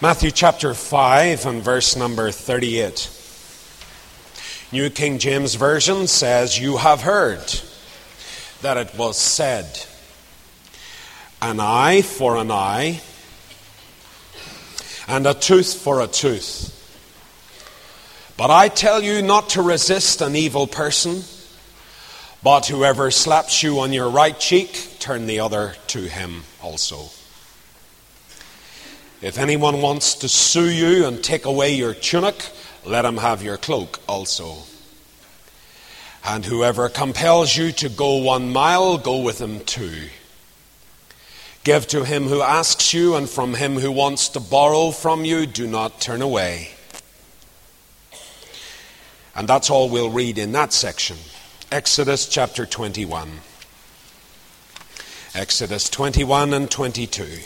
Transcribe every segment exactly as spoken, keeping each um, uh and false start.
Matthew chapter five and verse number thirty-eight. New King James Version says, "You have heard that it was said, an eye for an eye, and a tooth for a tooth. But I tell you not to resist an evil person, but whoever slaps you on your right cheek, turn the other to him also. If anyone wants to sue you and take away your tunic, let him have your cloak also. And whoever compels you to go one mile, go with him two. Give to him who asks you, and from him who wants to borrow from you, do not turn away." And that's all we'll read in that section. Exodus chapter twenty-one. Exodus twenty-one and twenty-two.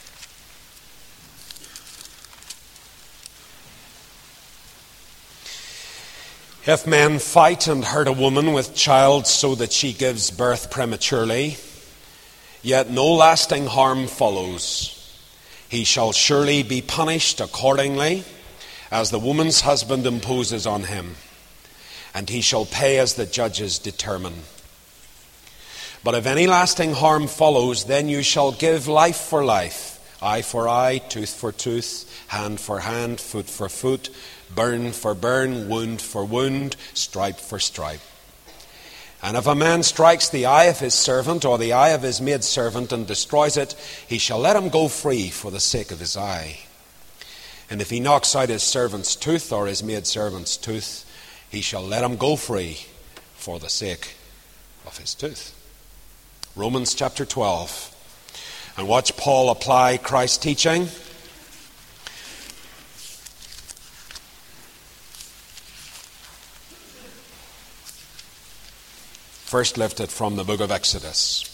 "If men fight and hurt a woman with child so that she gives birth prematurely, yet no lasting harm follows, he shall surely be punished accordingly, as the woman's husband imposes on him, and he shall pay as the judges determine. But if any lasting harm follows, then you shall give life for life, eye for eye, tooth for tooth, hand for hand, foot for foot, burn for burn, wound for wound, stripe for stripe. And if a man strikes the eye of his servant or the eye of his maidservant and destroys it, he shall let him go free for the sake of his eye. And if he knocks out his servant's tooth or his maidservant's tooth, he shall let him go free for the sake of his tooth." Romans chapter twelve. And watch Paul apply Christ's teaching. First lifted from the book of Exodus.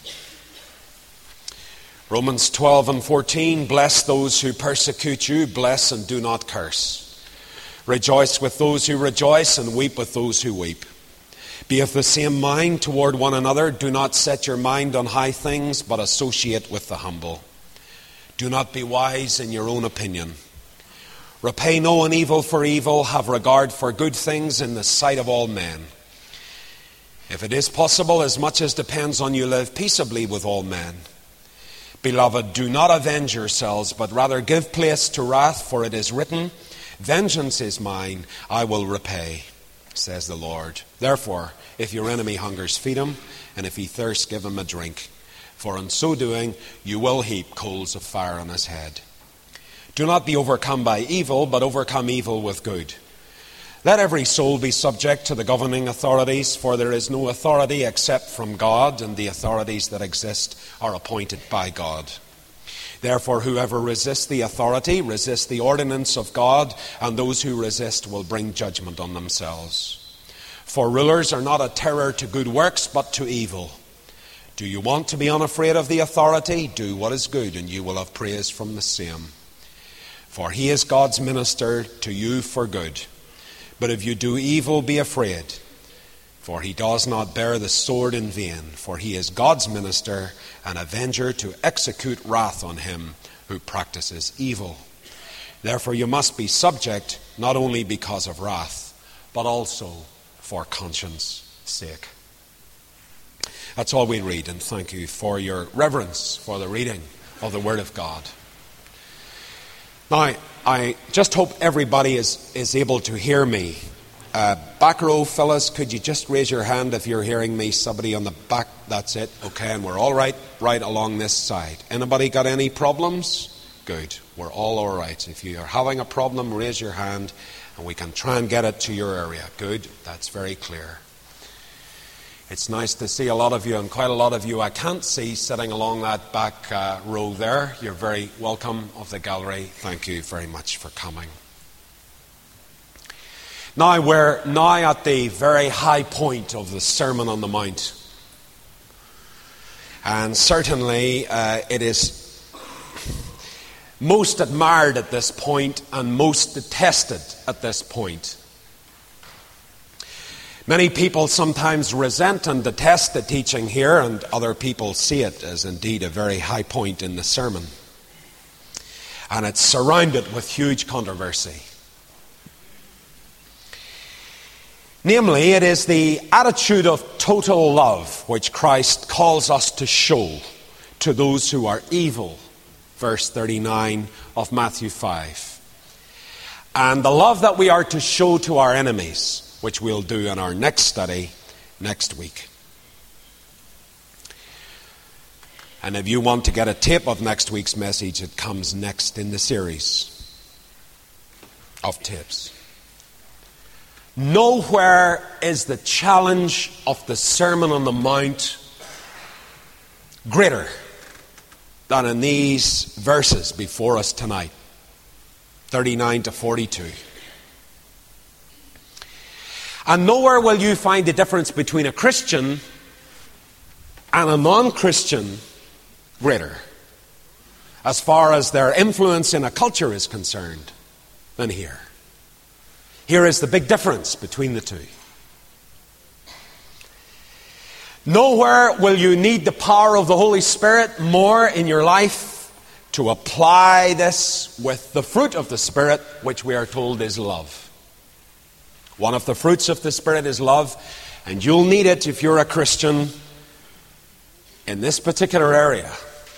Romans twelve and fourteen. "Bless those who persecute you, bless and do not curse. Rejoice with those who rejoice, and weep with those who weep. Be of the same mind toward one another. Do not set your mind on high things, but associate with the humble. Do not be wise in your own opinion. Repay no one evil for evil. Have regard for good things in the sight of all men. If it is possible, as much as depends on you, live peaceably with all men. Beloved, do not avenge yourselves, but rather give place to wrath, for it is written, 'Vengeance is mine, I will repay, says the Lord.' Therefore, if your enemy hungers, feed him, and if he thirsts, give him a drink. For in so doing, you will heap coals of fire on his head. Do not be overcome by evil, but overcome evil with good. Let every soul be subject to the governing authorities, for there is no authority except from God, and the authorities that exist are appointed by God. Therefore, whoever resists the authority resists the ordinance of God, and those who resist will bring judgment on themselves. For rulers are not a terror to good works, but to evil. Do you want to be unafraid of the authority? Do what is good, and you will have praise from the same. For he is God's minister to you for good. But if you do evil, be afraid, for he does not bear the sword in vain, for he is God's minister, an avenger to execute wrath on him who practices evil. Therefore you must be subject, not only because of wrath, but also for conscience' sake." That's all we read, and thank you for your reverence for the reading of the Word of God. Now, I just hope everybody is, is able to hear me. Uh, back row fellas, could you just raise your hand if you're hearing me? Somebody on the back, that's it. Okay, and we're all right, right along this side. Anybody got any problems? Good, we're all all right. If you're having a problem, raise your hand, and we can try and get it to your area. Good, that's very clear. It's nice to see a lot of you, and quite a lot of you I can't see sitting along that back uh, row there. You're very welcome of the gallery. Thank you very much for coming. Now, we're now at the very high point of the Sermon on the Mount. And certainly uh, it is most admired at this point and most detested at this point. Many people sometimes resent and detest the teaching here, and other people see it as indeed a very high point in the sermon. and it's surrounded with huge controversy. Namely, it is the attitude of total love which Christ calls us to show to those who are evil. Verse thirty-nine of Matthew five. And the love that we are to show to our enemies, which we'll do in our next study next week. And if you want to get a tape of next week's message, it comes next in the series of tapes. Nowhere is the challenge of the Sermon on the Mount greater than in these verses before us tonight, thirty-nine to forty-two. And nowhere will you find the difference between a Christian and a non-Christian greater, as far as their influence in a culture is concerned, than here. Here is the big difference between the two. Nowhere will you need the power of the Holy Spirit more in your life to apply this with the fruit of the Spirit, which we are told is love. One of the fruits of the Spirit is love, and you'll need it if you're a Christian in this particular area.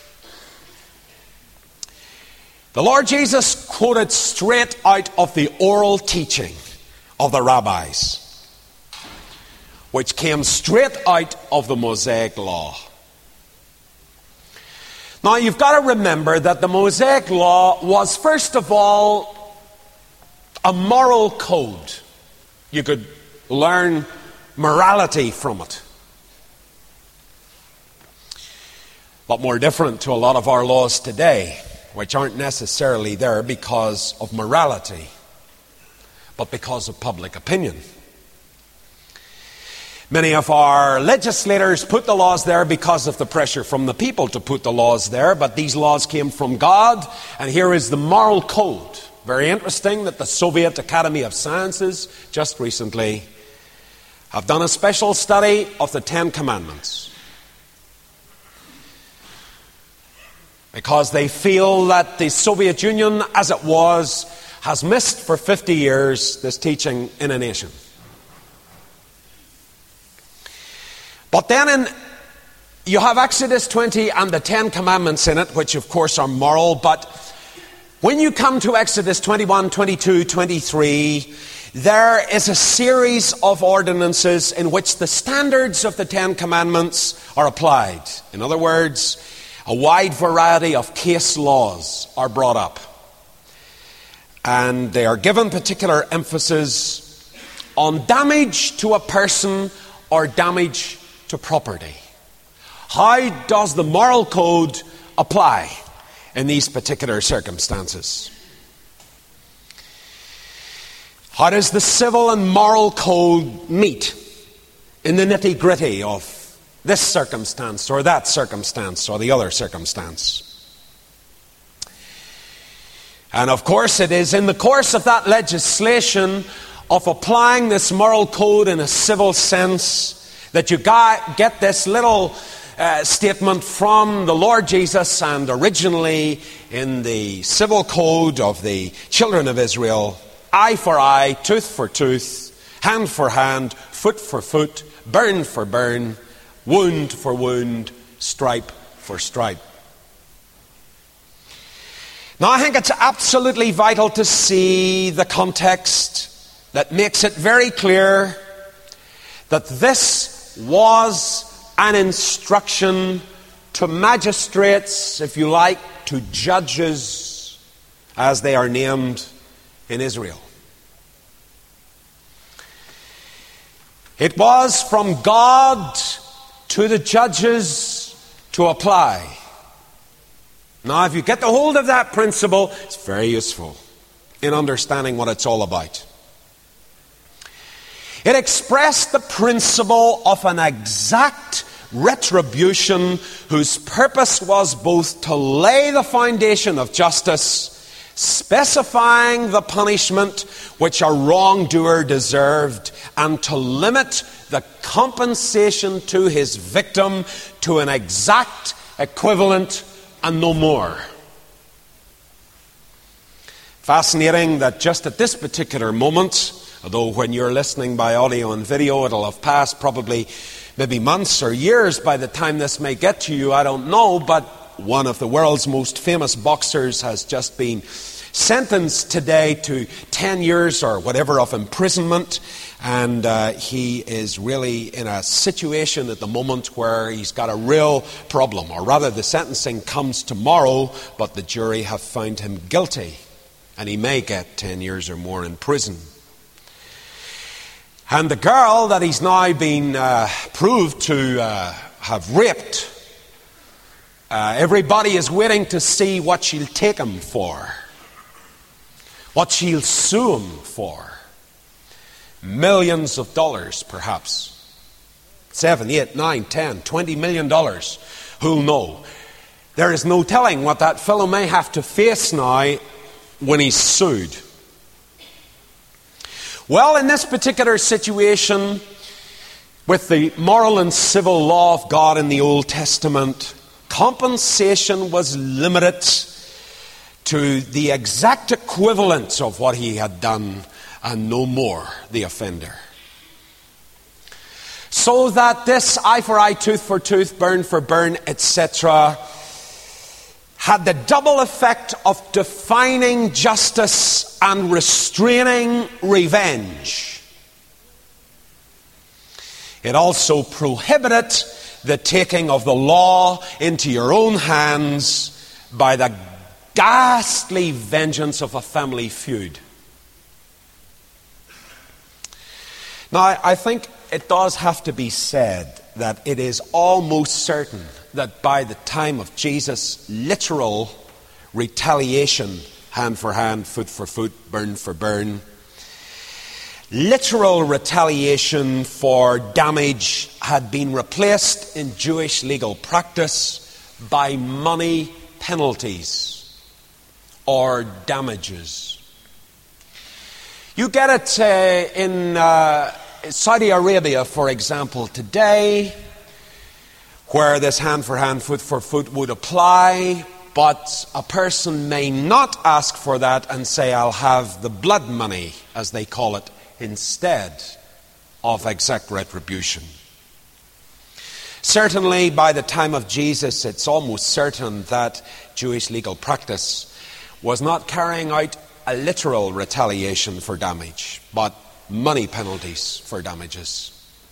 The Lord Jesus quoted straight out of the oral teaching of the rabbis, which came straight out of the Mosaic Law. Now, you've got to remember that the Mosaic Law was, first of all, a moral code. You could learn morality from it. But more different to a lot of our laws today, which aren't necessarily there because of morality, but because of public opinion. Many of our legislators put the laws there because of the pressure from the people to put the laws there, but these laws came from God, and here is the moral code. Very interesting that the Soviet Academy of Sciences just recently have done a special study of the Ten Commandments, because they feel that the Soviet Union, as it was, has missed for fifty years this teaching in a nation. But then in, you have Exodus twenty and the Ten Commandments in it, which of course are moral, but when you come to Exodus twenty-one, twenty-two, twenty-three, there is a series of ordinances in which the standards of the Ten Commandments are applied. In other words, a wide variety of case laws are brought up. And they are given particular emphasis on damage to a person or damage to property. How does the moral code apply in these particular circumstances? How does the civil and moral code meet in the nitty-gritty of this circumstance or that circumstance or the other circumstance? And of course, it is in the course of that legislation of applying this moral code in a civil sense that you got, get this little uh, statement from the Lord Jesus, and originally in the civil code of the children of Israel: eye for eye, tooth for tooth, hand for hand, foot for foot, burn for burn, wound for wound, stripe for stripe. Now, I think it's absolutely vital to see the context that makes it very clear that this was an instruction to magistrates, if you like, to judges, as they are named in Israel. It was from God to the judges to apply. Now, if you get the hold of that principle, it's very useful in understanding what it's all about. It expressed the principle of an exact retribution whose purpose was both to lay the foundation of justice, specifying the punishment which a wrongdoer deserved, and to limit the compensation to his victim to an exact equivalent and no more. Fascinating that just at this particular moment, although when you're listening by audio and video, it'll have passed probably maybe months or years by the time this may get to you, I don't know, but one of the world's most famous boxers has just been sentenced today to ten years or whatever of imprisonment, and uh, he is really in a situation at the moment where he's got a real problem, or rather the sentencing comes tomorrow, but the jury have found him guilty, and he may get ten years or more in prison. And the girl that he's now been uh, proved to uh, have raped, uh, everybody is waiting to see what she'll take him for. What she'll sue him for. Millions of dollars, perhaps. Seven, eight, nine, ten, twenty million dollars. Who'll know? There is no telling what that fellow may have to face now when he's sued. Well, in this particular situation, with the moral and civil law of God in the Old Testament, compensation was limited to the exact equivalent of what he had done, and no more, the offender. So that this eye for eye, tooth for tooth, burn for burn, et cetera, had the double effect of defining justice and restraining revenge. It also prohibited the taking of the law into your own hands by the ghastly vengeance of a family feud. Now, I think it does have to be said that it is almost certain that by the time of Jesus' literal retaliation, hand for hand, foot for foot, burn for burn, literal retaliation for damage had been replaced in Jewish legal practice by money penalties or damages. You get it uh, in uh, Saudi Arabia, for example, today, where this hand for hand, foot for foot would apply, but a person may not ask for that and say, I'll have the blood money, as they call it, instead of exact retribution. Certainly, by the time of Jesus, it's almost certain that Jewish legal practice was not carrying out a literal retaliation for damage, but money penalties for damages.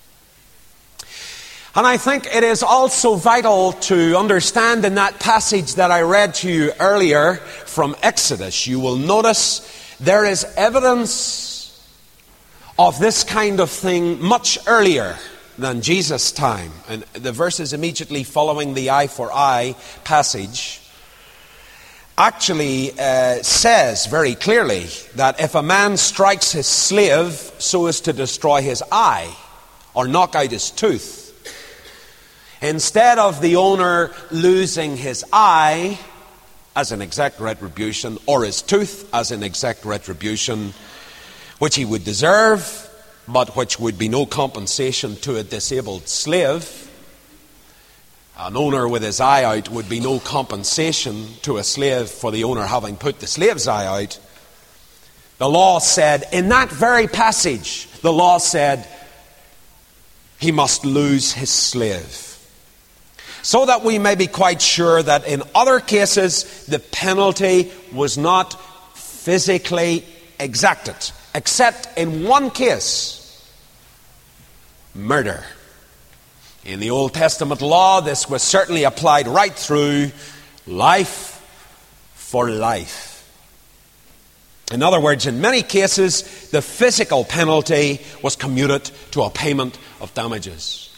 And I think it is also vital to understand in that passage that I read to you earlier from Exodus, you will notice there is evidence of this kind of thing much earlier than Jesus' time. And the verses immediately following the eye for eye passage actually uh, says very clearly that if a man strikes his slave so as to destroy his eye or knock out his tooth, instead of the owner losing his eye as an exact retribution or his tooth as an exact retribution, which he would deserve, but which would be no compensation to a disabled slave, an owner with his eye out would be no compensation to a slave for the owner having put the slave's eye out. The law said, in that very passage, the law said he must lose his slave. So that we may be quite sure that in other cases the penalty was not physically exacted, except in one case, murder. In the Old Testament law, this was certainly applied right through, life for life. In other words, in many cases, the physical penalty was commuted to a payment of damages.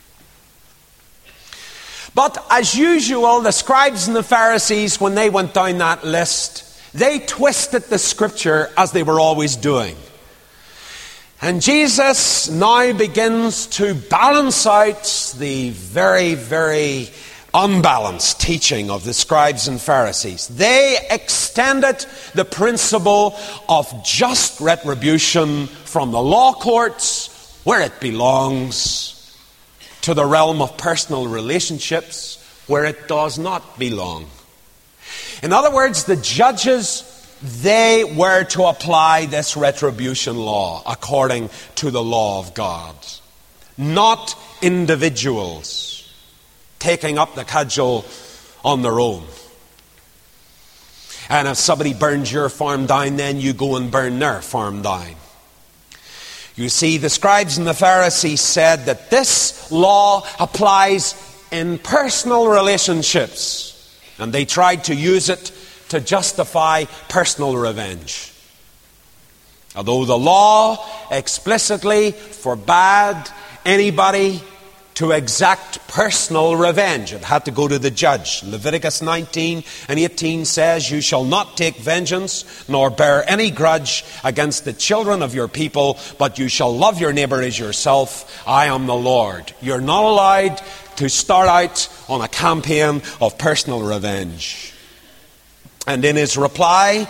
But as usual, the scribes and the Pharisees, when they went down that list, they twisted the scripture as they were always doing. And Jesus now begins to balance out the very, very unbalanced teaching of the scribes and Pharisees. They extended the principle of just retribution from the law courts, where it belongs, to the realm of personal relationships, where it does not belong. In other words, the judges they were to apply this retribution law according to the law of God, not individuals taking up the cudgel on their own. And if somebody burns your farm down, then you go and burn their farm down. You see, the scribes and the Pharisees said that this law applies in personal relationships, and they tried to use it to justify personal revenge. Although the law explicitly forbade anybody to exact personal revenge. It had to go to the judge. Leviticus nineteen and eighteen says, "You shall not take vengeance, nor bear any grudge against the children of your people, but you shall love your neighbor as yourself. I am the Lord." You're not allowed to start out on a campaign of personal revenge. And in his reply,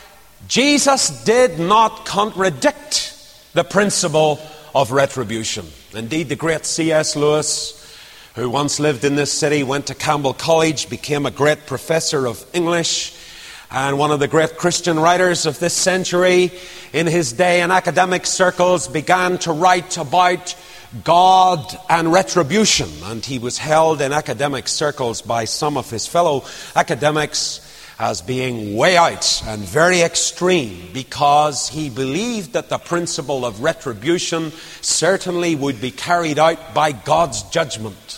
Jesus did not contradict the principle of retribution. Indeed, the great C S Lewis, who once lived in this city, went to Campbell College, became a great professor of English, and one of the great Christian writers of this century, in his day in academic circles, began to write about God and retribution. And he was held in academic circles by some of his fellow academics as being way out and very extreme, because he believed that the principle of retribution certainly would be carried out by God's judgment.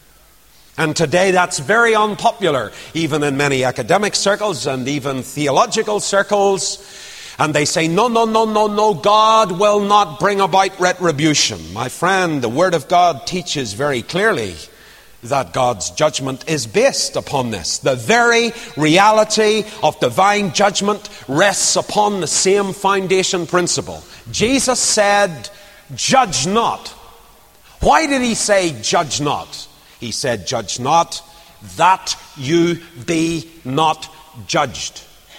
And today that's very unpopular, even in many academic circles and even theological circles. And they say, no, no, no, no, no, God will not bring about retribution. My friend, the Word of God teaches very clearly that God's judgment is based upon this. The very reality of divine judgment rests upon the same foundation principle. Jesus said, "Judge not." Why did he say, "Judge not"? He said, "Judge not, that you be not judged.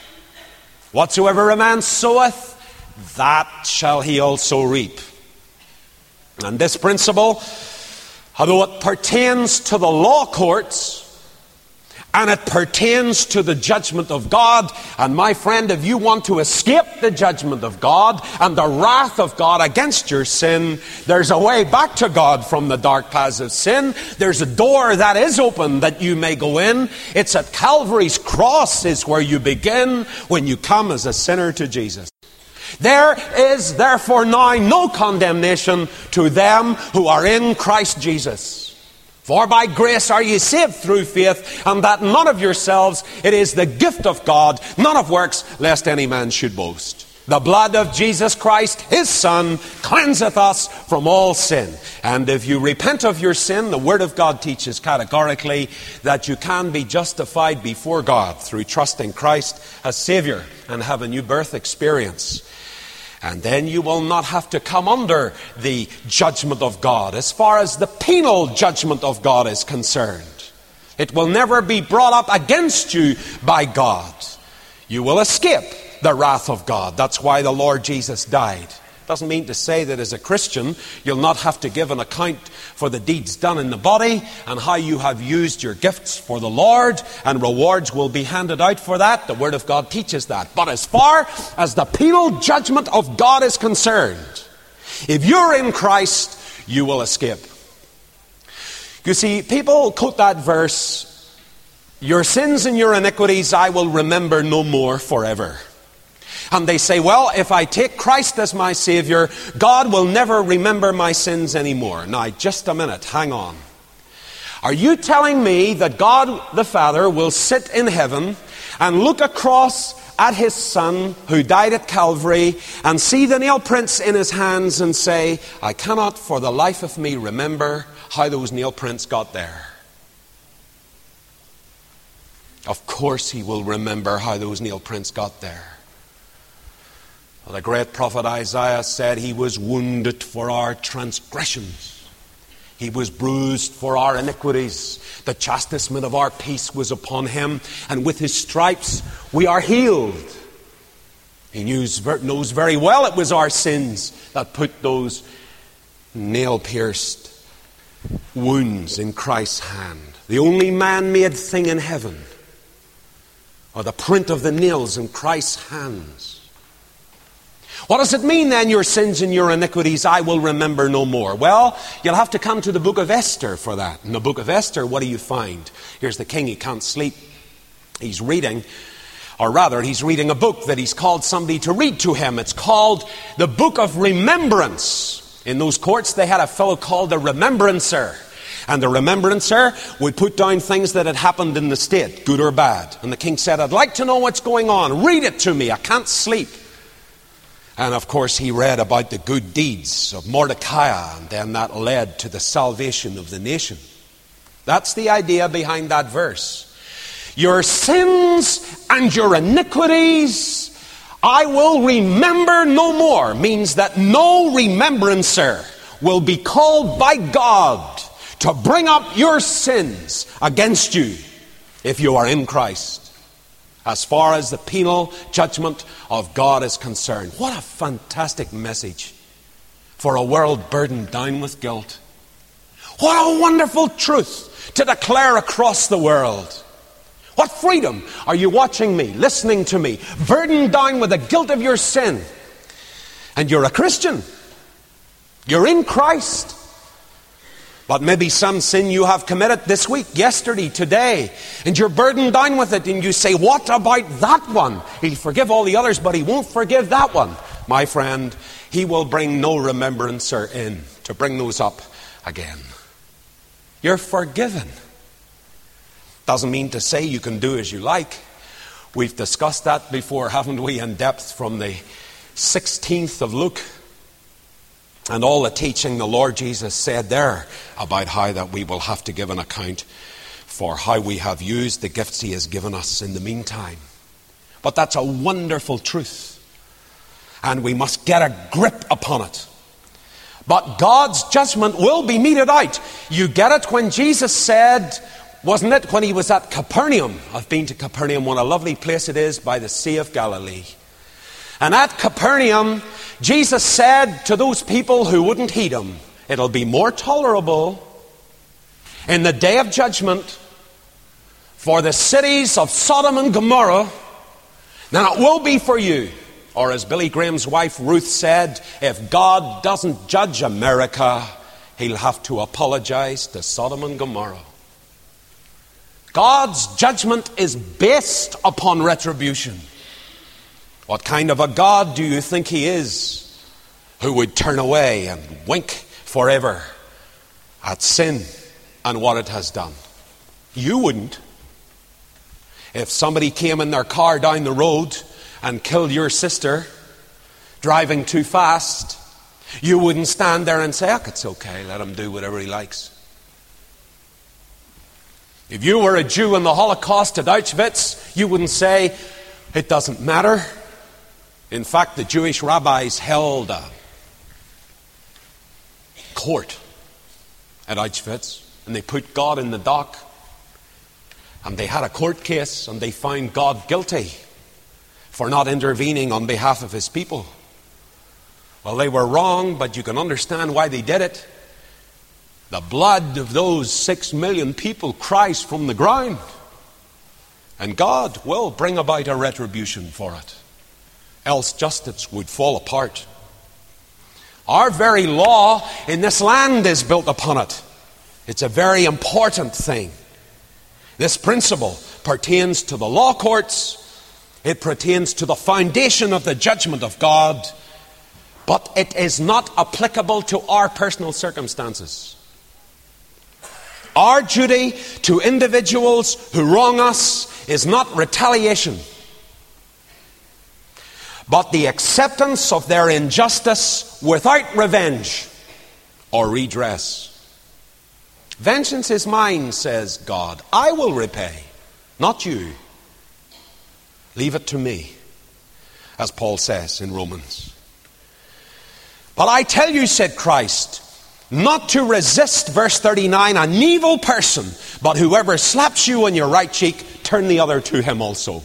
Whatsoever a man soweth, that shall he also reap." And this principle, although it pertains to the law courts and it pertains to the judgment of God, and my friend, if you want to escape the judgment of God and the wrath of God against your sin, there's a way back to God from the dark paths of sin. There's a door that is open that you may go in. It's at Calvary's cross is where you begin when you come as a sinner to Jesus. There is therefore now no condemnation to them who are in Christ Jesus. For by grace are ye saved through faith, and that not of yourselves, it is the gift of God, not of works, lest any man should boast. The blood of Jesus Christ, his Son, cleanseth us from all sin. And if you repent of your sin, the Word of God teaches categorically that you can be justified before God through trusting Christ as Savior and have a new birth experience. And then you will not have to come under the judgment of God as far as the penal judgment of God is concerned. It will never be brought up against you by God. You will escape the wrath of God. That's why the Lord Jesus died. Doesn't mean to say that as a Christian you'll not have to give an account for the deeds done in the body and how you have used your gifts for the Lord, and rewards will be handed out for that. The Word of God teaches that. But as far as the penal judgment of God is concerned, if you're in Christ, you will escape. You see, people quote that verse, "Your sins and your iniquities I will remember no more forever." And they say, well, if I take Christ as my Savior, God will never remember my sins anymore. Now, just a minute, hang on. Are you telling me that God the Father will sit in heaven and look across at his Son who died at Calvary and see the nail prints in his hands and say, I cannot for the life of me remember how those nail prints got there? Of course he will remember how those nail prints got there. Well, the great prophet Isaiah said he was wounded for our transgressions. He was bruised for our iniquities. The chastisement of our peace was upon him, and with his stripes we are healed. He knows, knows very well it was our sins that put those nail-pierced wounds in Christ's hand. The only man-made thing in heaven or the print of the nails in Christ's hands. What does it mean then, your sins and your iniquities I will remember no more? Well, you'll have to come to the book of Esther for that. In the book of Esther, what do you find? Here's the king, he can't sleep. He's reading, or rather, he's reading a book that he's called somebody to read to him. It's called the Book of Remembrance. In those courts, they had a fellow called the Remembrancer. And the Remembrancer would put down things that had happened in the state, good or bad. And the king said, I'd like to know what's going on. Read it to me. I can't sleep. And of course he read about the good deeds of Mordecai, and then that led to the salvation of the nation. That's the idea behind that verse. Your sins and your iniquities I will remember no more means that no remembrancer will be called by God to bring up your sins against you if you are in Christ, as far as the penal judgment of God is concerned. What a fantastic message for a world burdened down with guilt. What a wonderful truth to declare across the world. What freedom. Are you watching me, listening to me, burdened down with the guilt of your sin? And you're a Christian. You're in Christ. But maybe some sin you have committed this week, yesterday, today, and you're burdened down with it, and you say, what about that one? He'll forgive all the others, but he won't forgive that one. My friend, he will bring no remembrancer in to bring those up again. You're forgiven. Doesn't mean to say you can do as you like. We've discussed that before, haven't we, in depth from the sixteenth of Luke. And all the teaching the Lord Jesus said there about how that we will have to give an account for how we have used the gifts he has given us in the meantime. But that's a wonderful truth. And we must get a grip upon it. But God's judgment will be meted out. You get it when Jesus said, wasn't it, when he was at Capernaum? I've been to Capernaum, what a lovely place it is by the Sea of Galilee. And at Capernaum, Jesus said to those people who wouldn't heed him, it'll be more tolerable in the day of judgment for the cities of Sodom and Gomorrah than it will be for you. Or as Billy Graham's wife Ruth said, if God doesn't judge America, he'll have to apologize to Sodom and Gomorrah. God's judgment is based upon retribution. What kind of a God do you think he is, who would turn away and wink forever at sin and what it has done? You wouldn't. If somebody came in their car down the road and killed your sister driving too fast, you wouldn't stand there and say, oh, it's okay, let him do whatever he likes. If you were a Jew in the Holocaust at Auschwitz, you wouldn't say, it doesn't matter. In fact, the Jewish rabbis held a court at Auschwitz, and they put God in the dock, and they had a court case, and they found God guilty for not intervening on behalf of his people. Well, they were wrong, but you can understand why they did it. The blood of those six million people cries from the ground, and God will bring about a retribution for it. Else justice would fall apart. Our very law in this land is built upon it. It's a very important thing. This principle pertains to the law courts. It pertains to the foundation of the judgment of God. But it is not applicable to our personal circumstances. Our duty to individuals who wrong us is not retaliation, but the acceptance of their injustice without revenge or redress. Vengeance is mine, says God. I will repay, not you. Leave it to me, as Paul says in Romans. But I tell you, said Christ, not to resist, verse thirty-nine, an evil person, but whoever slaps you on your right cheek, turn the other to him also.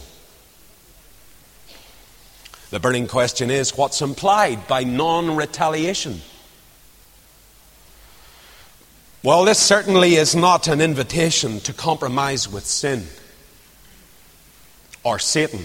The burning question is, what's implied by non-retaliation? Well, this certainly is not an invitation to compromise with sin. or Satan.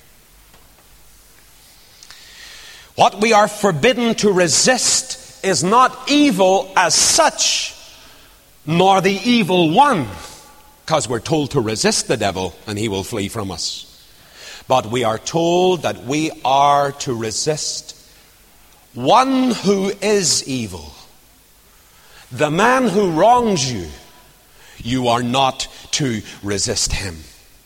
What we are forbidden to resist is not evil as such, nor the evil one, because we're told to resist the devil and he will flee from us. But we are told that we are to resist one who is evil. The man who wrongs you, you are not to resist him.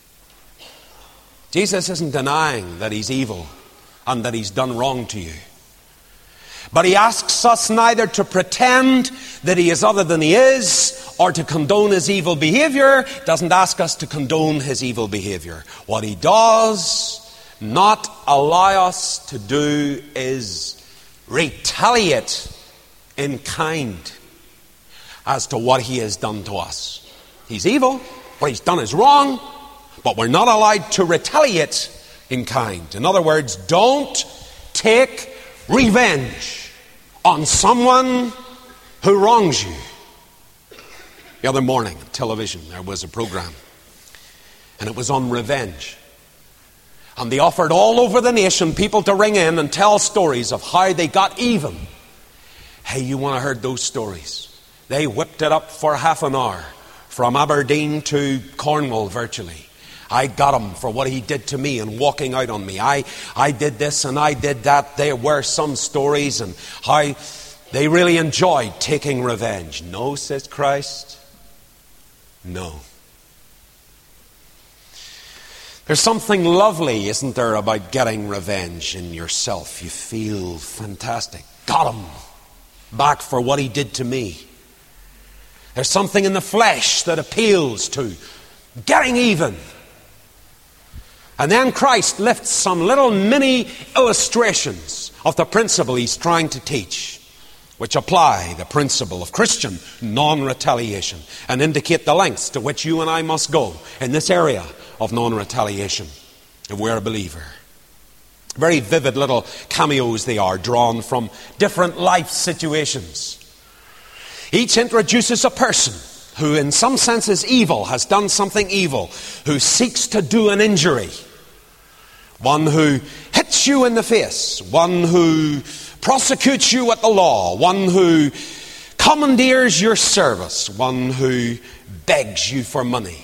Jesus isn't denying that he's evil and that he's done wrong to you. But he asks us neither to pretend that he is other than he is or to condone his evil behavior. He doesn't ask us to condone his evil behavior. What he does not allow us to do is retaliate in kind as to what he has done to us. He's evil, what he's done is wrong, but we're not allowed to retaliate in kind. In other words, don't take revenge on someone who wrongs you. The other morning on television there was a program, and it was on revenge. And they offered all over the nation people to ring in and tell stories of how they got even. Hey, you want to hear those stories? They whipped it up for half an hour, from Aberdeen to Cornwall virtually. I got him for what he did to me and walking out on me. I, I did this and I did that. There were some stories and how they really enjoyed taking revenge. No, says Christ. No. There's something lovely, isn't there, about getting revenge in yourself. You feel fantastic. Got him back for what he did to me. There's something in the flesh that appeals to getting even. And then Christ lifts some little mini illustrations of the principle he's trying to teach, which apply the principle of Christian non-retaliation and indicate the lengths to which you and I must go in this area of non-retaliation if we're a believer. Very vivid little cameos they are, drawn from different life situations. Each introduces a person who in some sense is evil, has done something evil, who seeks to do an injury. One who hits you in the face, one who prosecutes you at the law, one who commandeers your service, one who begs you for money.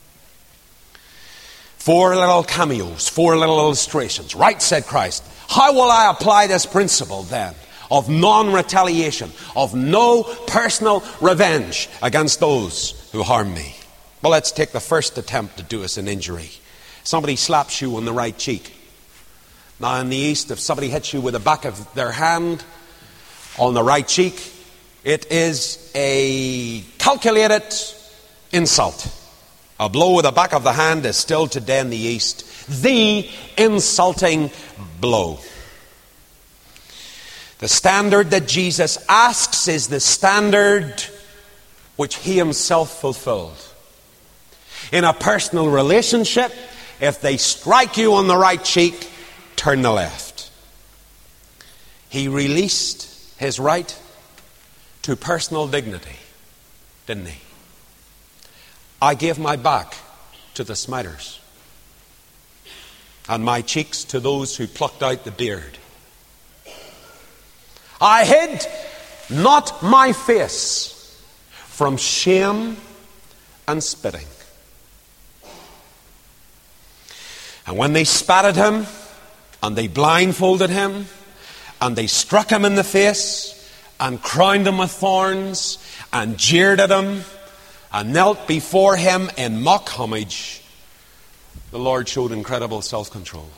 Four little cameos, four little illustrations. Right, said Christ. How will I apply this principle then of non-retaliation, of no personal revenge against those who harm me? Well, let's take the first attempt to do us an injury. Somebody slaps you on the right cheek. Now in the East, if somebody hits you with the back of their hand on the right cheek, it is a calculated insult. A blow with the back of the hand is still today in the East the insulting blow. The standard that Jesus asks is the standard which he himself fulfilled. In a personal relationship, if they strike you on the right cheek, turn the left. He released his right to personal dignity, didn't he? I gave my back to the smiters, and my cheeks to those who plucked out the beard. I hid not my face from shame and spitting. And when they spat at him, and they blindfolded him, and they struck him in the face, and crowned him with thorns, and jeered at him, and knelt before him in mock homage, the Lord showed incredible self-control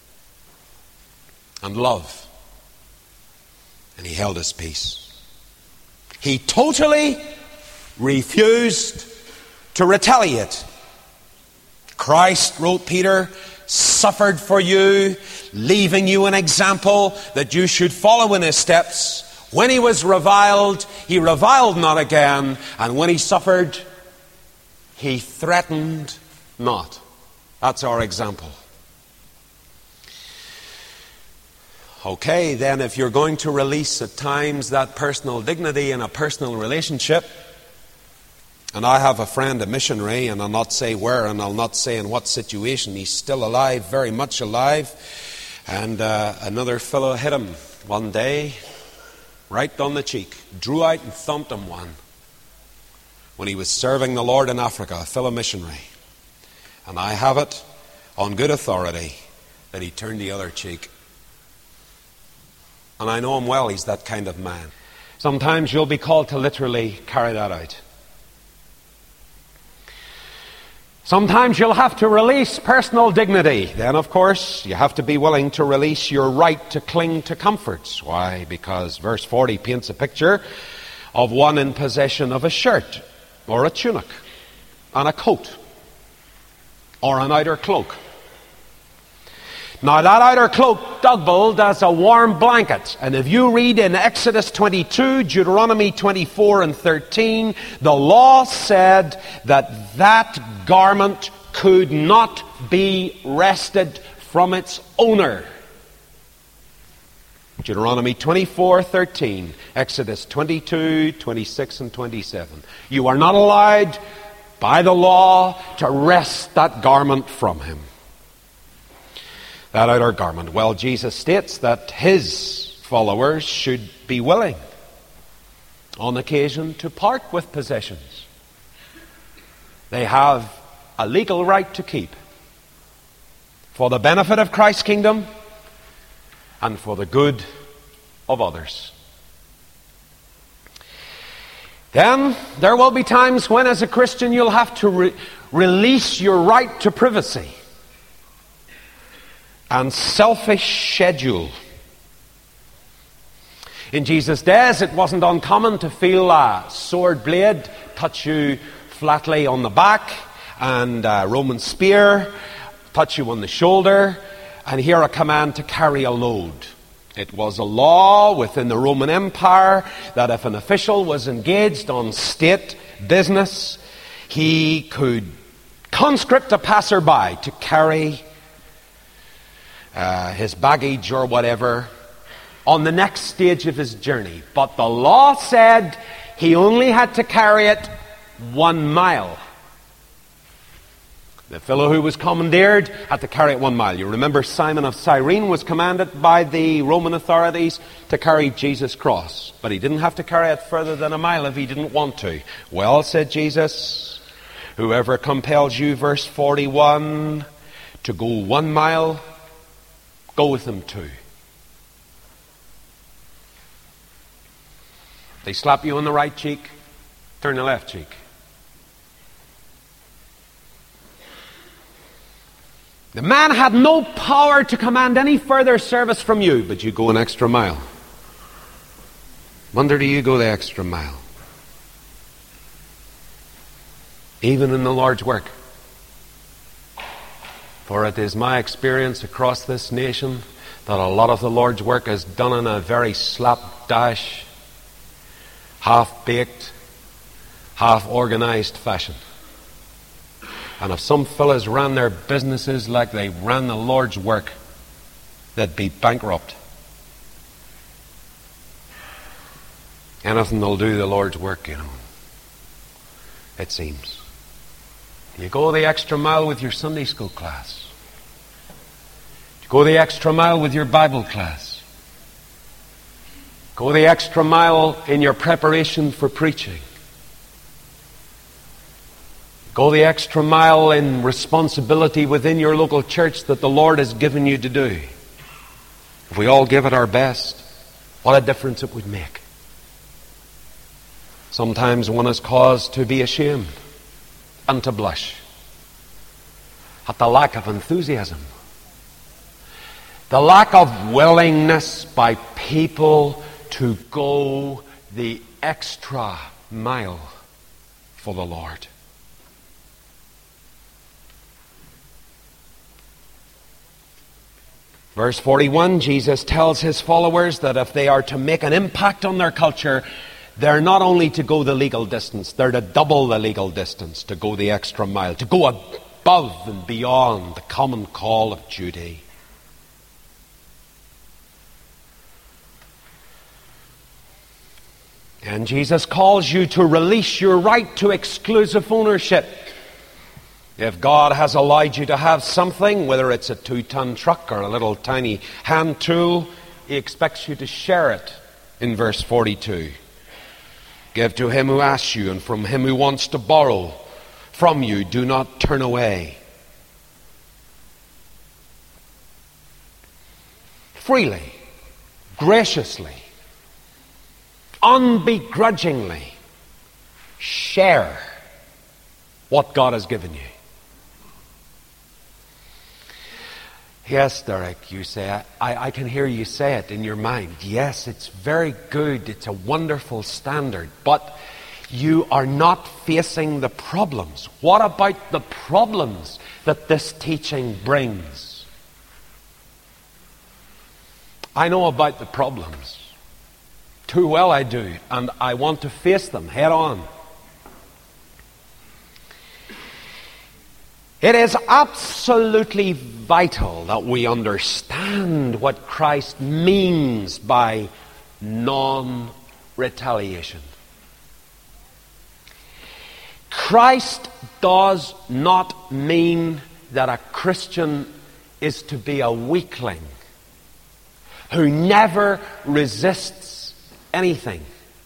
and love. And he held his peace. He totally refused to retaliate. Christ, wrote Peter, suffered for you, leaving you an example that you should follow in his steps. When he was reviled, he reviled not again. And when he suffered, he threatened not. That's our example. Okay, then if you're going to release at times that personal dignity in a personal relationship, And I have a friend, a missionary, and I'll not say where, and I'll not say in what situation. He's still alive, very much alive. And uh, another fellow hit him one day, right on the cheek, drew out and thumped him one, when he was serving the Lord in Africa, a fellow missionary. And I have it on good authority that he turned the other cheek. And I know him well, he's that kind of man. Sometimes you'll be called to literally carry that out. Sometimes you'll have to release personal dignity. Then, of course, you have to be willing to release your right to cling to comforts. Why? Because verse forty paints a picture of one in possession of a shirt, or a tunic, and a coat, or an outer cloak. Now, that outer cloak doubled as a warm blanket. And if you read in Exodus twenty-two, Deuteronomy twenty-four and thirteen, the law said that that garment could not be wrested from its owner. Deuteronomy twenty-four thirteen, Exodus twenty-two, twenty-six and twenty-seven. You are not allowed by the law to wrest that garment from him. That outer garment. Well, Jesus states that his followers should be willing on occasion to part with possessions they have a legal right to keep for the benefit of Christ's kingdom and for the good of others. Then there will be times when, as a Christian, you'll have to re- release your right to privacy and selfish schedule. In Jesus' days, it wasn't uncommon to feel a sword blade touch you flatly on the back, and a Roman spear touch you on the shoulder, and hear a command to carry a load. It was a law within the Roman Empire that if an official was engaged on state business, he could conscript a passerby to carry Uh, his baggage or whatever on the next stage of his journey. But the law said he only had to carry it one mile. The fellow who was commandeered had to carry it one mile. You remember Simon of Cyrene was commanded by the Roman authorities to carry Jesus' cross. But he didn't have to carry it further than a mile if he didn't want to. Well, said Jesus, whoever compels you, verse forty-one, to go one mile, go with them too. They slap you on the right cheek, turn the left cheek. The man had no power to command any further service from you, but you go an extra mile. Wonder, do you go the extra mile? Even in the Lord's work. For it is my experience across this nation that a lot of the Lord's work is done in a very slapdash, half-baked, half-organized fashion. And if some fellas ran their businesses like they ran the Lord's work, they'd be bankrupt. Anything they'll do the Lord's work, you know. It seems. You go the extra mile with your Sunday school class. You go the extra mile with your Bible class. Go the extra mile in your preparation for preaching. Go the extra mile in responsibility within your local church that the Lord has given you to do. If we all give it our best, what a difference it would make. Sometimes one is caused to be ashamed and to blush at the lack of enthusiasm, the lack of willingness by people to go the extra mile for the Lord. Verse forty-one, Jesus tells his followers that if they are to make an impact on their culture, they're not only to go the legal distance, they're to double the legal distance, to go the extra mile, to go above and beyond the common call of duty. And Jesus calls you to release your right to exclusive ownership. If God has allowed you to have something, whether it's a two-ton truck or a little tiny hand tool, He expects you to share it in verse forty-two. Give to him who asks you, and from him who wants to borrow from you, do not turn away. Freely, graciously, unbegrudgingly share what God has given you. Yes, Derek, you say, I, I can hear you say it in your mind. Yes, it's very good. It's a wonderful standard. But you are not facing the problems. What about the problems that this teaching brings? I know about the problems. Too well I do. And I want to face them head on. It is absolutely vital that we understand what Christ means by non-retaliation. Christ does not mean that a Christian is to be a weakling who never resists anything.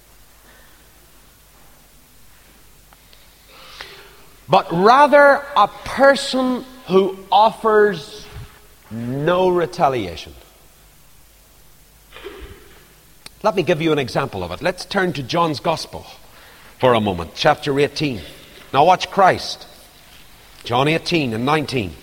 But rather a person who offers no retaliation. Let me give you an example of it. Let's turn to John's Gospel for a moment, chapter eighteen. Now watch Christ. John eighteen and nineteen.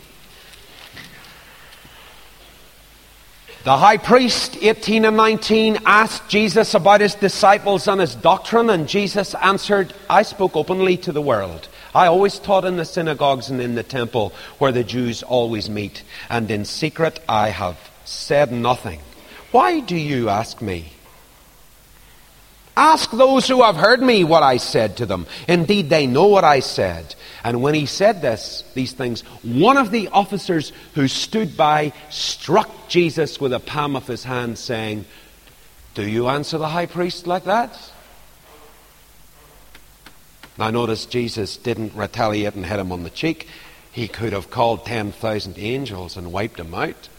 The high priest, eighteen and nineteen, asked Jesus about his disciples and his doctrine, and Jesus answered, I spoke openly to the world. I always taught in the synagogues and in the temple where the Jews always meet, and in secret I have said nothing. Why do you ask me? Ask those who have heard me what I said to them. Indeed, they know what I said. And when he said this, these things, one of the officers who stood by struck Jesus with the palm of his hand, saying, Do you answer the high priest like that? Now notice Jesus didn't retaliate and hit him on the cheek. He could have called ten thousand angels and wiped him out.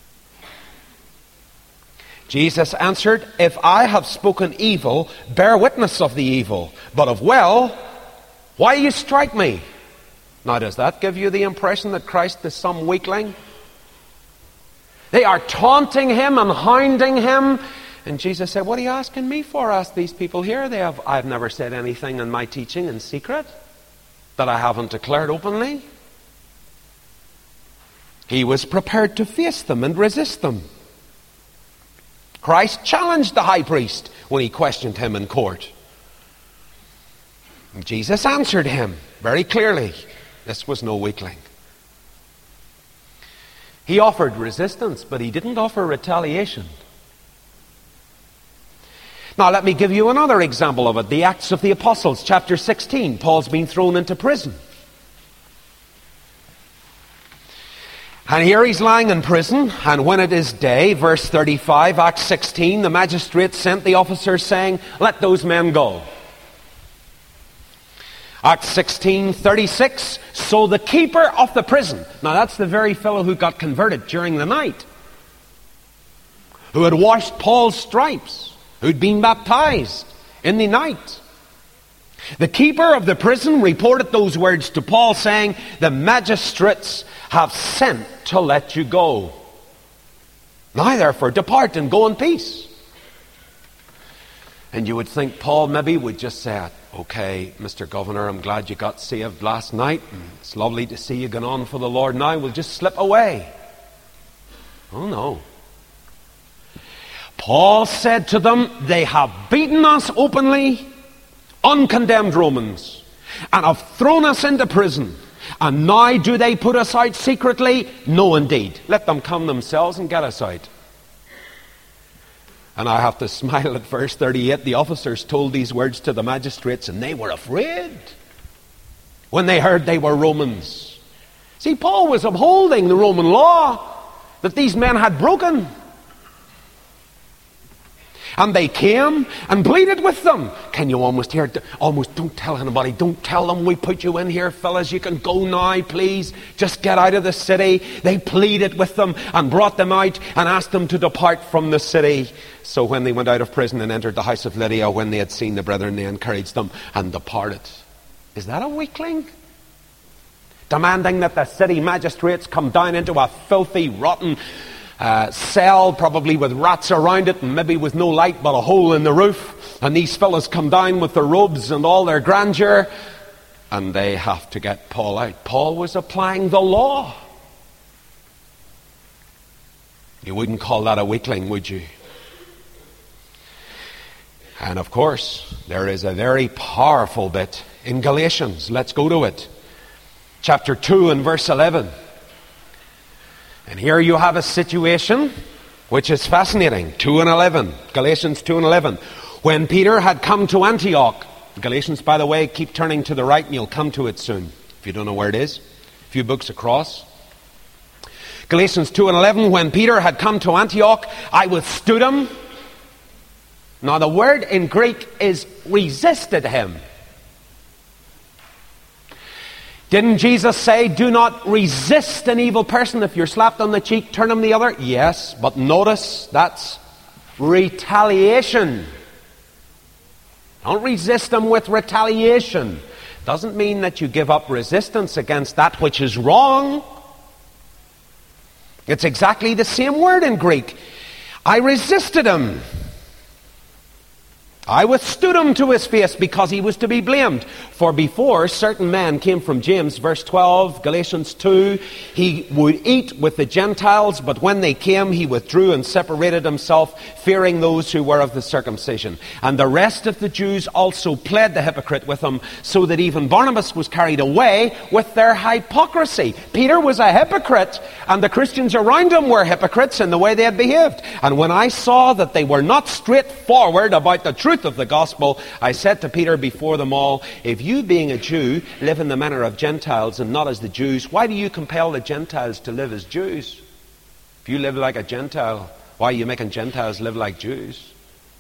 Jesus answered, If I have spoken evil, bear witness of the evil. But if well, why you strike me? Now does that give you the impression that Christ is some weakling? They are taunting him and hounding him. And Jesus said, what are you asking me for? Ask these people here. They have, I've never said anything in my teaching in secret that I haven't declared openly. He was prepared to face them and resist them. Christ challenged the high priest when he questioned him in court. And Jesus answered him very clearly. This was no weakling. He offered resistance, but he didn't offer retaliation. Now let me give you another example of it. The Acts of the Apostles, chapter sixteen. Paul's been thrown into prison. And here he's lying in prison, and when it is day, verse thirty-five, Acts sixteen, the magistrate sent the officers saying, let those men go. Acts sixteen, thirty-six, so the keeper of the prison, now that's the very fellow who got converted during the night, who had washed Paul's stripes, who'd been baptized in the night. The keeper of the prison reported those words to Paul, saying, the magistrates have sent to let you go. Now therefore depart and go in peace. And you would think Paul maybe would just say, okay, Mister Governor, I'm glad you got saved last night. And it's lovely to see you going on for the Lord now. We'll just slip away. Oh no. Paul said to them, they have beaten us openly, uncondemned Romans, and have thrown us into prison. And now do they put us out secretly? No, indeed. Let them come themselves and get us out. And I have to smile at verse thirty-eight. The officers told these words to the magistrates, and they were afraid when they heard they were Romans. See, Paul was upholding the Roman law that these men had broken. And they came and pleaded with them. Can you almost hear it? Almost, don't tell anybody. Don't tell them we put you in here, fellas. You can go now, please. Just get out of the city. They pleaded with them and brought them out and asked them to depart from the city. So when they went out of prison and entered the house of Lydia, when they had seen the brethren, they encouraged them and departed. Is that a weakling? Demanding that the city magistrates come down into a filthy, rotten Uh, cell, probably with rats around it, and maybe with no light but a hole in the roof, and these fellas come down with their robes and all their grandeur, and they have to get Paul out. Paul was applying the law. You wouldn't call that a weakling, would you? And of course, there is a very powerful bit in Galatians. Let's go to it. Chapter two and verse eleven. And here you have a situation which is fascinating. two and eleven. Galatians two and eleven. When Peter had come to Antioch. Galatians, by the way, keep turning to the right and you'll come to it soon. If you don't know where it is. A few books across. Galatians two and eleven. When Peter had come to Antioch, I withstood him. Now the word in Greek is resisted him. Didn't Jesus say, do not resist an evil person? If you're slapped on the cheek, turn him the other? Yes, but notice that's retaliation. Don't resist them with retaliation. Doesn't mean that you give up resistance against that which is wrong. It's exactly the same word in Greek. I resisted him. I withstood him to his face because he was to be blamed. For before certain men came from James, verse twelve, Galatians two, he would eat with the Gentiles, but when they came, he withdrew and separated himself, fearing those who were of the circumcision. And the rest of the Jews also pled the hypocrite with him, so that even Barnabas was carried away with their hypocrisy. Peter was a hypocrite, and the Christians around him were hypocrites in the way they had behaved. And when I saw that they were not straightforward about the truth of the gospel, I said to Peter before them all, if you being a Jew live in the manner of Gentiles and not as the Jews, why do you compel the Gentiles to live as Jews? If you live like a Gentile, why are you making Gentiles live like Jews?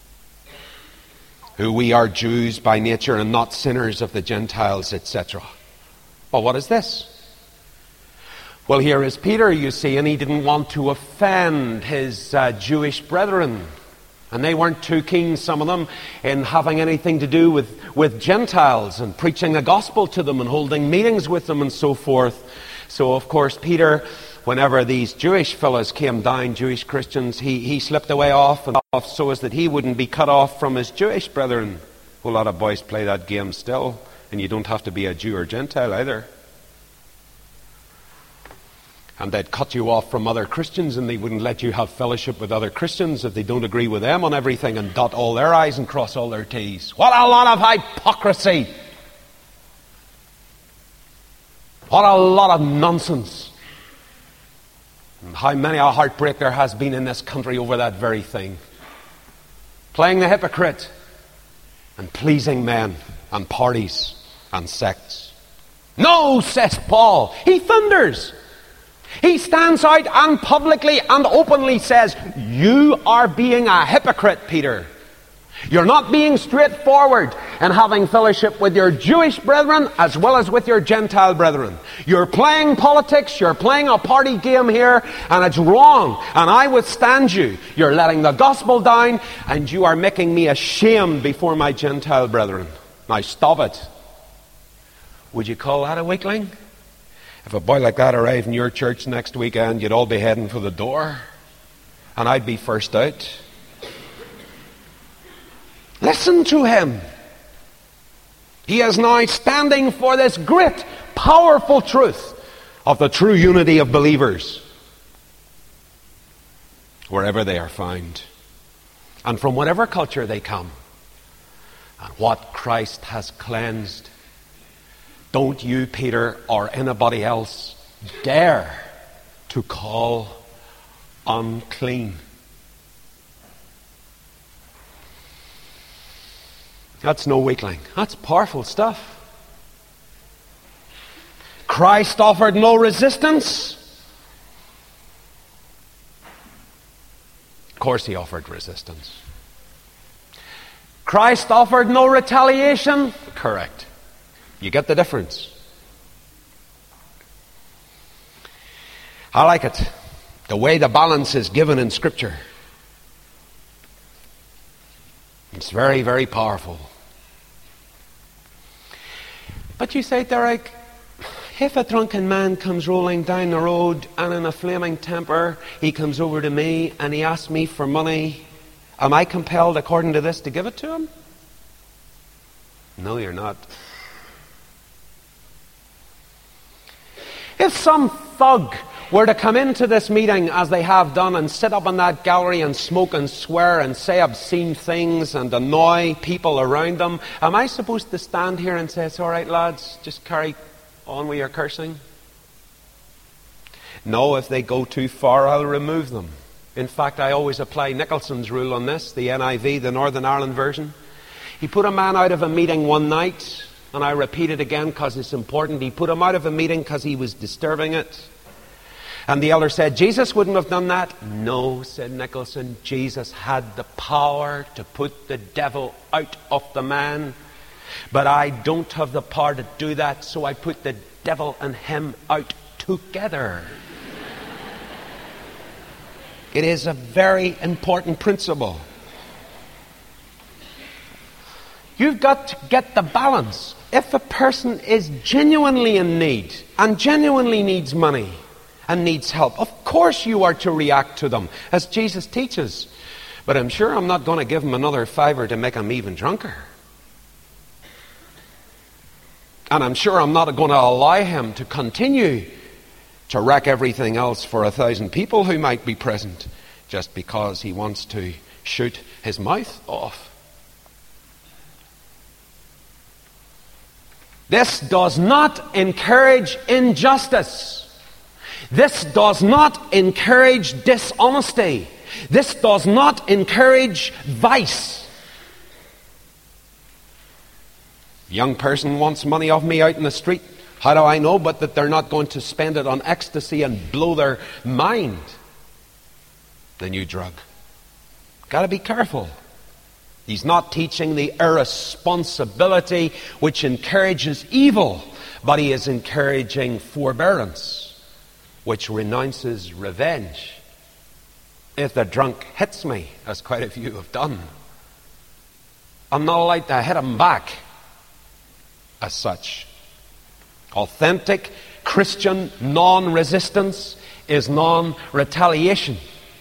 Who we are Jews by nature and not sinners of the Gentiles, et cetera. Well, what is this? Well, here is Peter, you see, and he didn't want to offend his uh, Jewish brethren. And they weren't too keen, some of them, in having anything to do with, with Gentiles and preaching the gospel to them and holding meetings with them and so forth. So, of course, Peter, whenever these Jewish fellows came down, Jewish Christians, he, he slipped away off and off so as that he wouldn't be cut off from his Jewish brethren. A whole lot of boys play that game still, and you don't have to be a Jew or Gentile either. And they'd cut you off from other Christians, and they wouldn't let you have fellowship with other Christians if they don't agree with them on everything, and dot all their I's and cross all their T's. What a lot of hypocrisy! What a lot of nonsense! And how many a heartbreak there has been in this country over that very thing. Playing the hypocrite and pleasing men and parties and sects. No, says Paul. He thunders. He stands out and publicly and openly says, you are being a hypocrite, Peter. You're not being straightforward in having fellowship with your Jewish brethren as well as with your Gentile brethren. You're playing politics, you're playing a party game here, and it's wrong, and I withstand you. You're letting the gospel down, and you are making me ashamed before my Gentile brethren. Now stop it. Would you call that a weakling? If a boy like that arrived in your church next weekend, you'd all be heading for the door, and I'd be first out. Listen to him. He is now standing for this great, powerful truth of the true unity of believers, wherever they are found, and from whatever culture they come, and what Christ has cleansed. Don't you, Peter, or anybody else dare to call unclean. That's no weakling. That's powerful stuff. Christ offered no resistance. Of course he offered resistance. Christ offered no retaliation? Correct. You get the difference. I like it. The way the balance is given in Scripture. It's very, very powerful. But you say, Derek, if a drunken man comes rolling down the road and in a flaming temper, he comes over to me and he asks me for money, am I compelled, according to this, to give it to him? No, you're not. If some thug were to come into this meeting, as they have done, and sit up in that gallery and smoke and swear and say obscene things and annoy people around them, am I supposed to stand here and say, it's all right, lads, just carry on with your cursing? No, if they go too far, I'll remove them. In fact, I always apply Nicholson's rule on this, the N I V, the Northern Ireland version. He put a man out of a meeting one night, and I repeat it again because it's important. He put him out of a meeting because he was disturbing it. And the elder said, Jesus wouldn't have done that. No, said Nicholson, Jesus had the power to put the devil out of the man. But I don't have the power to do that, so I put the devil and him out together. It is a very important principle. You've got to get the balance. If a person is genuinely in need and genuinely needs money and needs help, of course you are to react to them, as Jesus teaches. But I'm sure I'm not going to give him another fiver to make him even drunker. And I'm sure I'm not going to allow him to continue to wreck everything else for a thousand people who might be present just because he wants to shoot his mouth off. This does not encourage injustice. This does not encourage dishonesty. This does not encourage vice. A young person wants money off me out in the street. How do I know but that they're not going to spend it on ecstasy and blow their mind? The new drug. Got to be careful. He's not teaching the irresponsibility which encourages evil, but he is encouraging forbearance, which renounces revenge. If the drunk hits me, as quite a few have done, I'm not allowed to hit him back as such. Authentic Christian non-resistance is non-retaliation.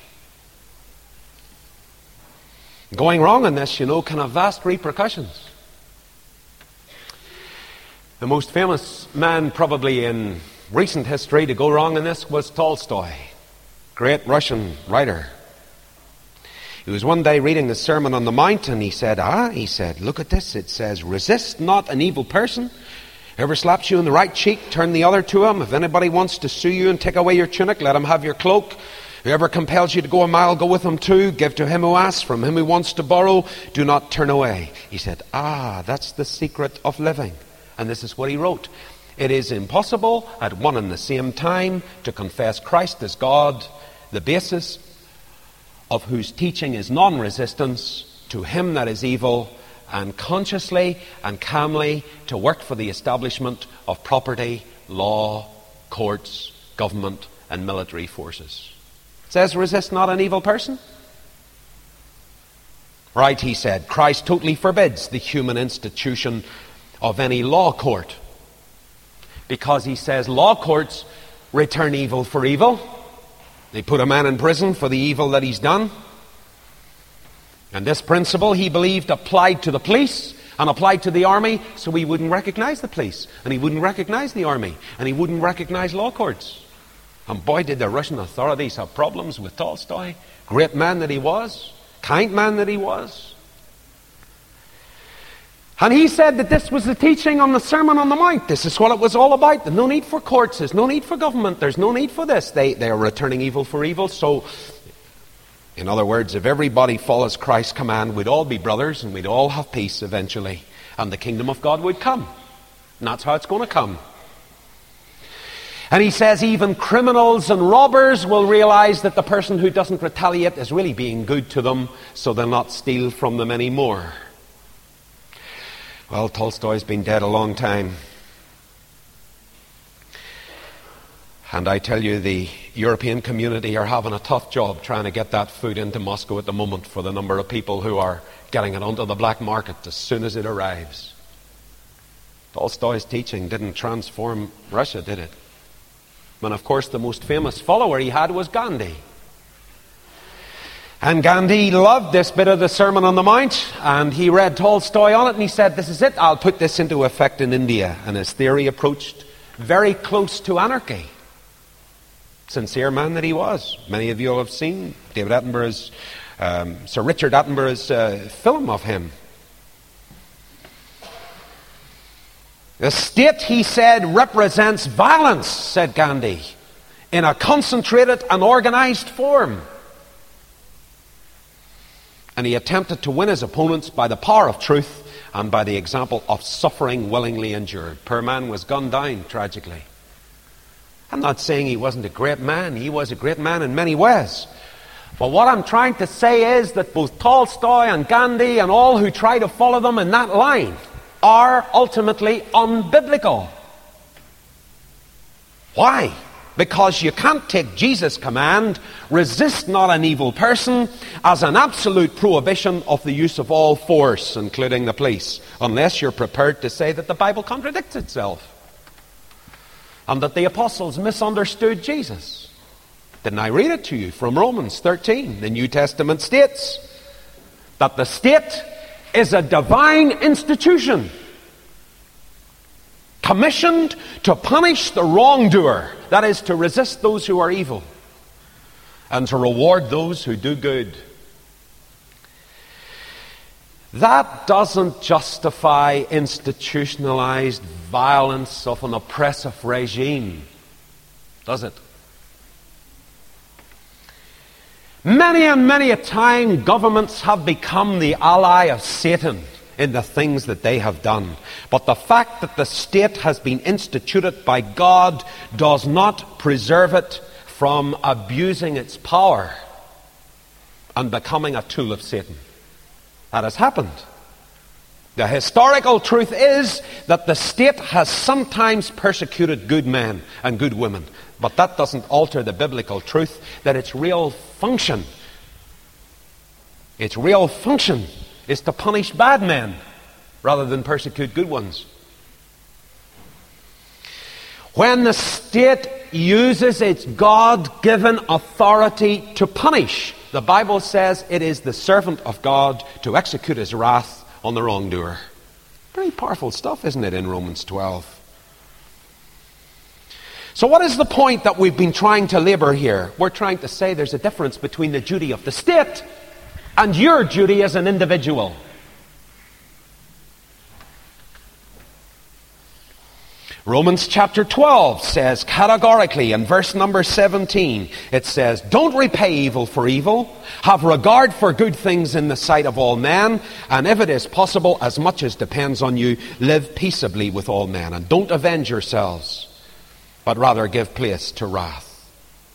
Going wrong in this, you know, can have vast repercussions. The most famous man probably in recent history to go wrong in this was Tolstoy, great Russian writer. He was one day reading the Sermon on the Mount and he said, ah, he said, look at this. It says, resist not an evil person. Whoever slaps you in the right cheek, turn the other to him. If anybody wants to sue you and take away your tunic, let him have your cloak. Whoever compels you to go a mile, go with him too. Give to him who asks, from him who wants to borrow, do not turn away. He said, ah, that's the secret of living. And this is what he wrote. It is impossible at one and the same time to confess Christ as God, the basis of whose teaching is non-resistance to him that is evil, and consciously and calmly to work for the establishment of property, law, courts, government, and military forces. It says, resist not an evil person. Right, he said, Christ totally forbids the human institution of any law court. Because he says law courts return evil for evil. They put a man in prison for the evil that he's done. And this principle, he believed, applied to the police and applied to the army, so he wouldn't recognize the police, and he wouldn't recognize the army, and he wouldn't recognize law courts. And boy, did the Russian authorities have problems with Tolstoy. Great man that he was, kind man that he was. And he said that this was the teaching on the Sermon on the Mount. This is what it was all about. There's no need for courts. There's no need for government. There's no need for this. They, they are returning evil for evil. So, in other words, if everybody follows Christ's command, we'd all be brothers and we'd all have peace eventually. And the kingdom of God would come. And that's how it's going to come. And he says even criminals and robbers will realize that the person who doesn't retaliate is really being good to them, so they'll not steal from them anymore. Well, Tolstoy's been dead a long time. And I tell you, the European community are having a tough job trying to get that food into Moscow at the moment for the number of people who are getting it onto the black market as soon as it arrives. Tolstoy's teaching didn't transform Russia, did it? And of course, the most famous follower he had was Gandhi. And Gandhi loved this bit of the Sermon on the Mount, and he read Tolstoy on it, and he said, this is it, I'll put this into effect in India. And his theory approached very close to anarchy. Sincere man that he was. Many of you will have seen David Attenborough's, um, Sir Richard Attenborough's uh, film of him. The state, he said, represents violence, said Gandhi, in a concentrated and organized form. And he attempted to win his opponents by the power of truth and by the example of suffering willingly endured. Poor man was gunned down tragically. I'm not saying he wasn't a great man. He was a great man in many ways. But what I'm trying to say is that both Tolstoy and Gandhi and all who try to follow them in that line are ultimately unbiblical. Why? Because you can't take Jesus' command, resist not an evil person, as an absolute prohibition of the use of all force, including the police, unless you're prepared to say that the Bible contradicts itself. And that the apostles misunderstood Jesus. Didn't I read it to you from Romans thirteen? The New Testament states that the state is a divine institution commissioned to punish the wrongdoer, that is, to resist those who are evil and to reward those who do good. That doesn't justify institutionalized violence of an oppressive regime, does it? Many and many a time, governments have become the ally of Satan in the things that they have done. But the fact that the state has been instituted by God does not preserve it from abusing its power and becoming a tool of Satan. That has happened. The historical truth is that the state has sometimes persecuted good men and good women, but that doesn't alter the biblical truth that its real function, its real function is to punish bad men rather than persecute good ones. When the state uses its God-given authority to punish, the Bible says it is the servant of God to execute his wrath on the wrongdoer. Very powerful stuff, isn't it, in Romans twelve? So what is the point that we've been trying to labor here? We're trying to say there's a difference between the duty of the state and your duty as an individual. Romans chapter twelve says categorically in verse number seventeen, it says, don't repay evil for evil, have regard for good things in the sight of all men, and if it is possible, as much as depends on you, live peaceably with all men, and don't avenge yourselves, but rather give place to wrath.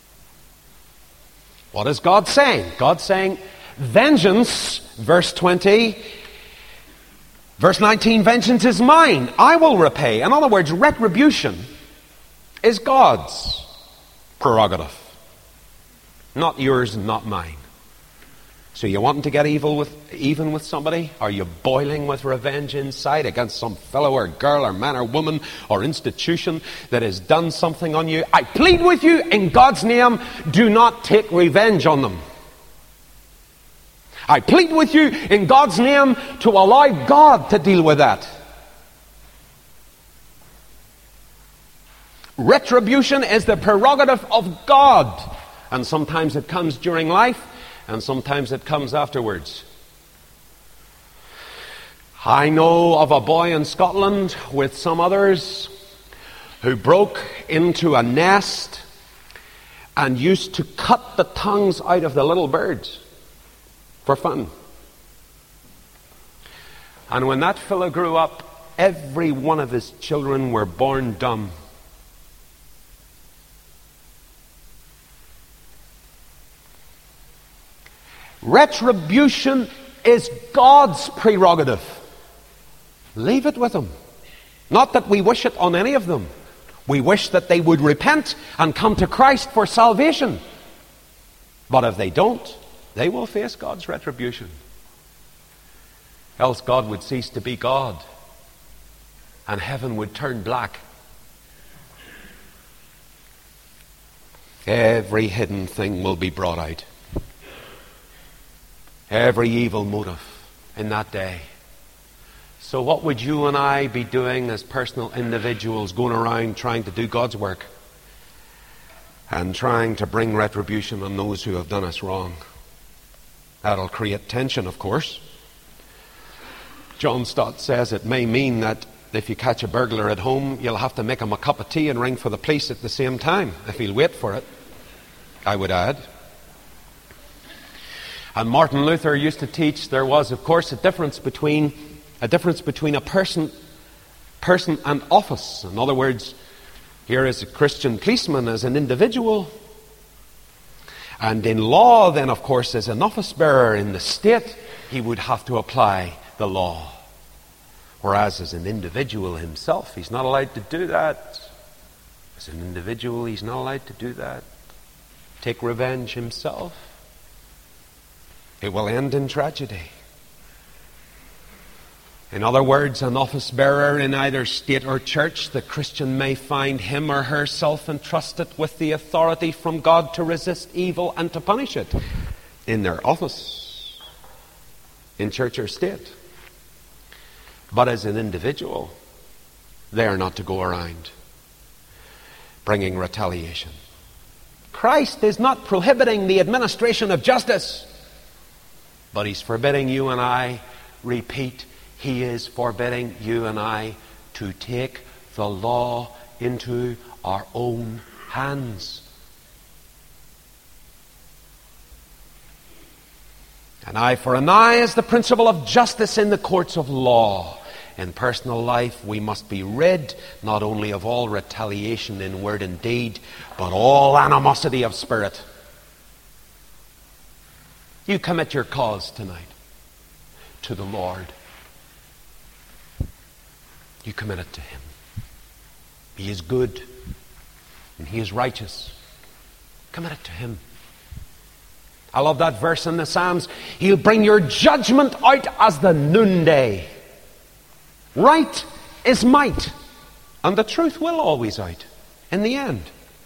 What is God saying? God's saying, vengeance, verse twenty, verse nineteen, vengeance is mine, I will repay. In other words, retribution is God's prerogative, not yours and not mine. So you wanting to get evil with, even with somebody? Are you boiling with revenge inside against some fellow or girl or man or woman or institution that has done something on you? I plead with you in God's name, do not take revenge on them. I plead with you in God's name to allow God to deal with that. Retribution is the prerogative of God. And sometimes it comes during life, and sometimes it comes afterwards. I know of a boy in Scotland with some others who broke into a nest and used to cut the tongues out of the little birds for fun. And when that fellow grew up, every one of his children were born dumb. Retribution is God's prerogative, Leave it with them. Not that we wish it on any of them. We wish that they would repent and come to Christ for salvation. But if they don't, they will face God's retribution. Else God would cease to be God, and heaven would turn black. Every hidden thing will be brought out. Every evil motive in that day. So what would you and I be doing as personal individuals, going around trying to do God's work and trying to bring retribution on those who have done us wrong? That'll create tension, of course. John Stott says it may mean that if you catch a burglar at home, you'll have to make him a cup of tea and ring for the police at the same time, if he'll wait for it, I would add. And Martin Luther used to teach there was, of course, a difference between a difference between a person, person and office. In other words, here is a Christian policeman as an individual, and in law, then, of course, as an office bearer in the state, he would have to apply the law. Whereas as an individual himself, he's not allowed to do that. As an individual, he's not allowed to do that. Take revenge himself. It will end in tragedy. In other words, an office bearer in either state or church, the Christian may find him or herself entrusted with the authority from God to resist evil and to punish it in their office, in church or state. But as an individual, they are not to go around bringing retaliation. Christ is not prohibiting the administration of justice, but he's forbidding you and I, repeat, he is forbidding you and I to take the law into our own hands. An eye for an eye is the principle of justice in the courts of law. In personal life, we must be rid not only of all retaliation in word and deed, but all animosity of spirit. You commit your cause tonight to the Lord. You commit it to him. He is good and he is righteous. Commit it to him. I love that verse in the Psalms. He'll bring your judgment out as the noonday. Right is might, and the truth will always out in the end.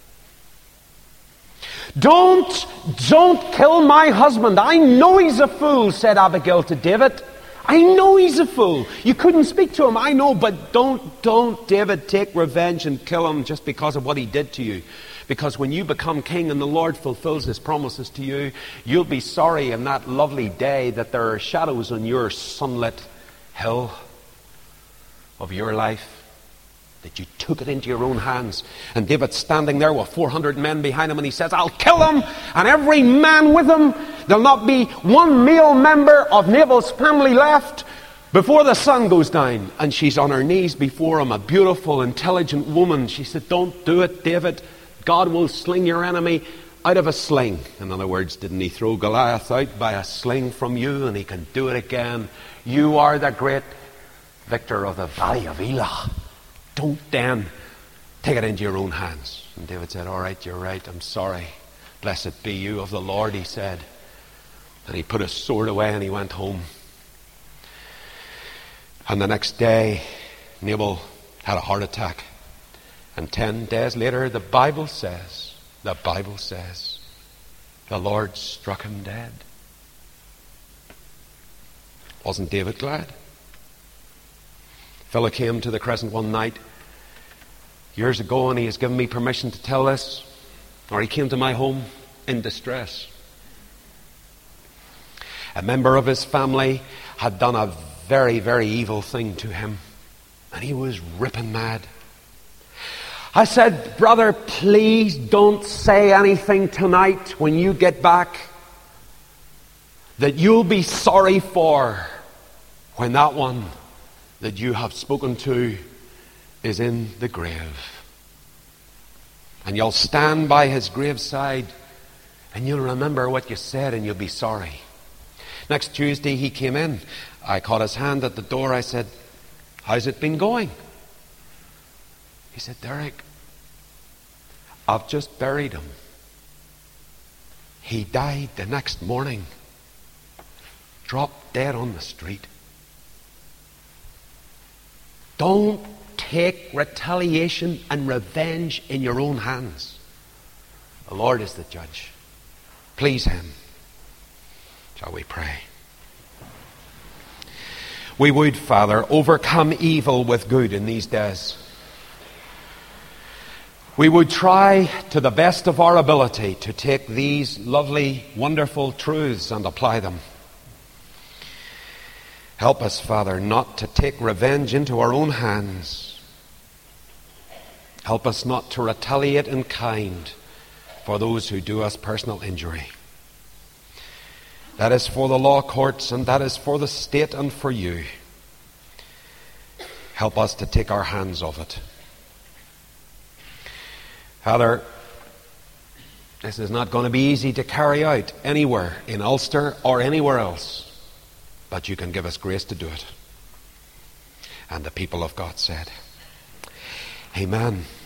Don't, don't kill my husband. I know he's a fool, said Abigail to David. I know he's a fool. You couldn't speak to him, I know, but don't, don't, David, take revenge and kill him just because of what he did to you. Because when you become king and the Lord fulfills his promises to you, you'll be sorry in that lovely day that there are shadows on your sunlit hill of your life, that you took it into your own hands. And David's standing there with four hundred men behind him, and he says, I'll kill them, and every man with him. There'll not be one male member of Nabal's family left before the sun goes down. And she's on her knees before him, a beautiful, intelligent woman. She said, don't do it, David. God will sling your enemy out of a sling. In other words, didn't he throw Goliath out by a sling from you? And he can do it again. You are the great victor of the valley of Elah. Don't then take it into your own hands. And David said, all right, you're right, I'm sorry. Blessed be you of the Lord, he said. And he put his sword away and he went home. And the next day, Nabal had a heart attack. And ten days later, the Bible says, the Bible says, the Lord struck him dead. Wasn't David glad? A fellow came to the Crescent one night years ago, and he has given me permission to tell this, or he came to my home in distress. A member of his family had done a very, very evil thing to him, and he was ripping mad. I said, brother, please don't say anything tonight when you get back that you'll be sorry for when that one that you have spoken to is in the grave. And you'll stand by his graveside and you'll remember what you said and you'll be sorry. Next Tuesday he came in. I caught his hand at the door. I said, How's it been going? He said, Derek, I've just buried him. He died the next morning. Dropped dead on the street. Don't take retaliation and revenge in your own hands. The Lord is the judge. Please Him. Shall we pray? We would, Father, overcome evil with good in these days. We would try to the best of our ability to take these lovely, wonderful truths and apply them. Help us, Father, not to take revenge into our own hands. Help us not to retaliate in kind for those who do us personal injury. That is for the law courts, and that is for the state and for you. Help us to take our hands off it. Father, this is not going to be easy to carry out anywhere in Ulster or anywhere else, but you can give us grace to do it. And the people of God said, Amen.